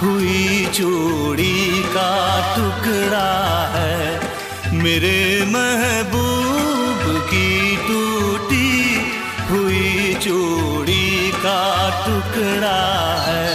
हुई चूड़ी का टुकड़ा है, मेरे महबूब की टूटी हुई चूड़ी का टुकड़ा है।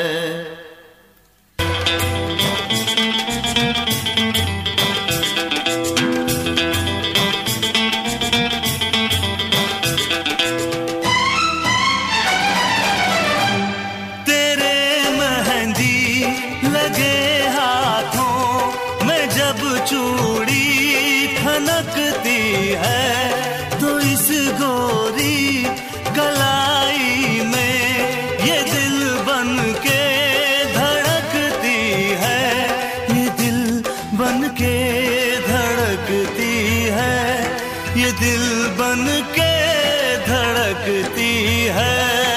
चूड़ी खनकती है तो इस गोरी कलाई में ये दिल बन के धड़कती है, ये दिल बन के धड़कती है, ये दिल बन के धड़कती है।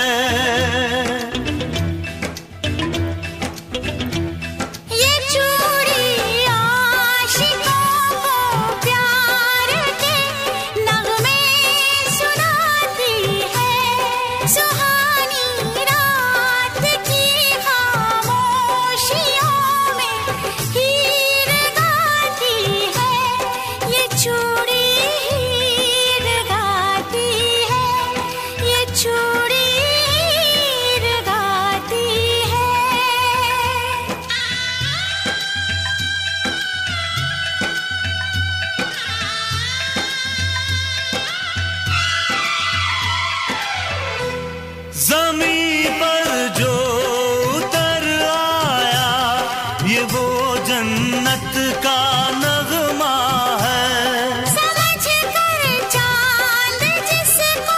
ज़मीं पर जो उतर आया ये वो जन्नत का नगमा है, समझ कर चांद जिसको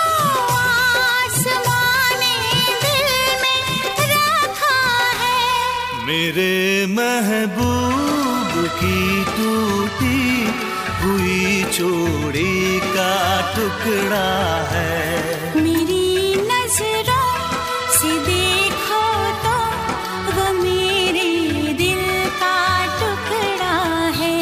आसमां ने दिल में रखा है, मेरे महबूब की टूटी हुई चूड़ी का टुकड़ा है। मेरी नजरों से देखो तो वो मेरे दिल का टुकड़ा है।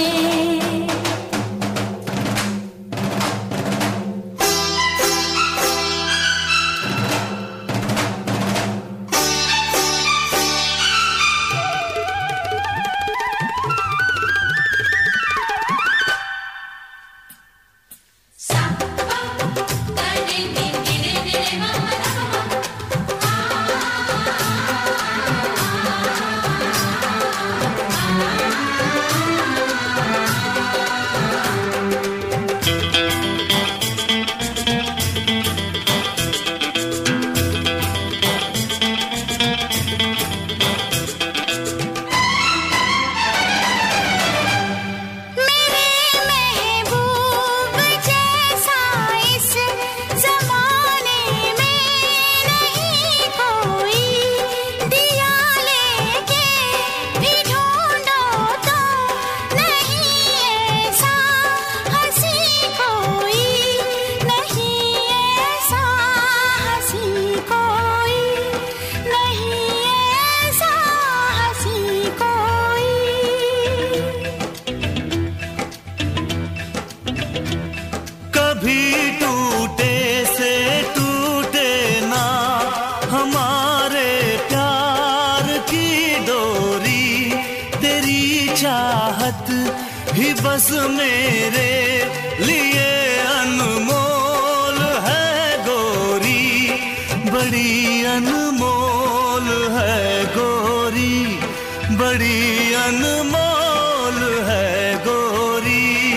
कभी टूटे से टूटे ना हमारे प्यार की डोरी, तेरी चाहत ही बस मेरे लिए अनमोल है गोरी, बड़ी अनमोल है गोरी, बड़ी अनमोल है गोरी।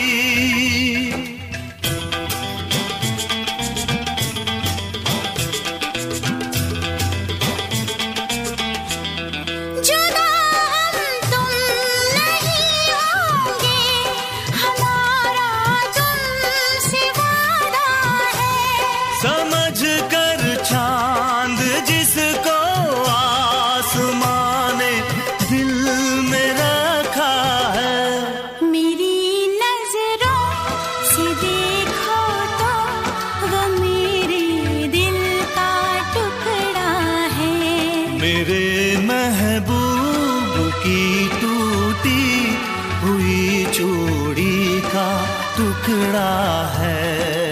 समझ कर चांद जिसको आसमां ने दिल में रखा है, मेरी नजरों से देखो तो वो मेरे दिल का टुकड़ा है, मेरे महबूब की टूटी हुई चूड़ी का टुकड़ा है।